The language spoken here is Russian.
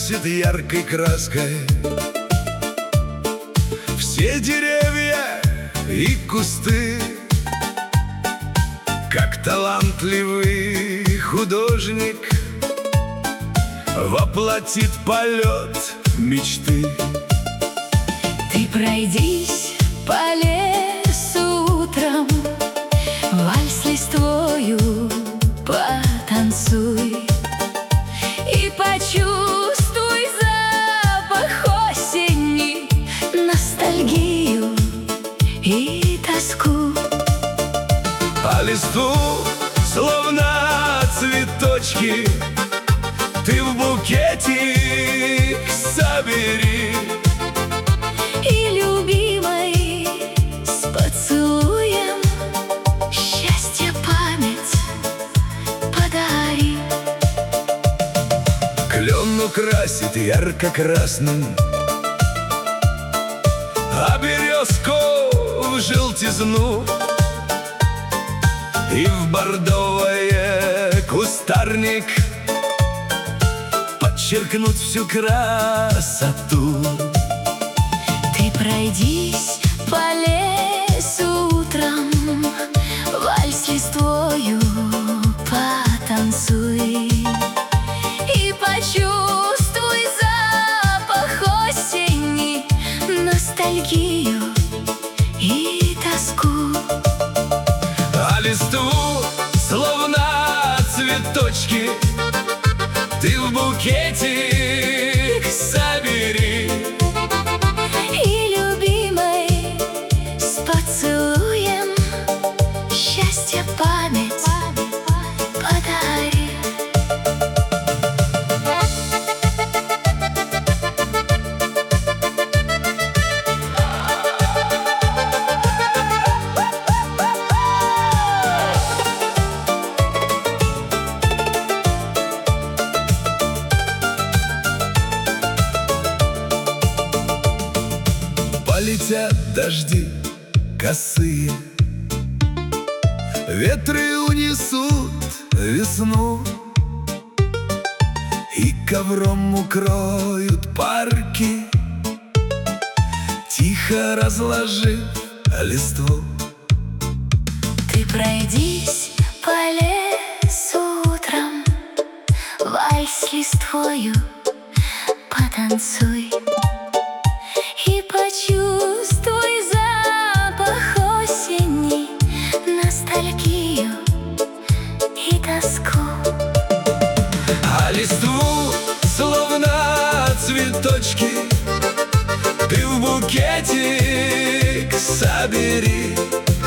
красит яркой краской все деревья и кусты, как талантливый художник воплотит полет мечты. Ты пройдись по лесу утром, вальс листвою потанцуй и почувствуй запах осени, ностальгию и тоску. А листву, словно цветочки, ты в букетик собери. И любимой с поцелуем счастье память подари. Клен украсит ярко-красным, а березку в желтизну, и в бордовое кустарник подчеркнуть всю красоту. Ты пройдись по лесу утром, вальс листвою потанцуй и почувствуй запах осени, ностальгию и тоску. А листву, словно цветочки, ты в букетик собери. И любимой с поцелуем счастье память подари. Полетят дожди косые, ветры унесут весну, и ковром укроют парки, тихо разложив листву. Ты пройдись по лесу утром, вальс листвою потанцуй и почувствуй запах осени, ностальгию и тоску. А листву, словно цветочки, ты в букетик собери.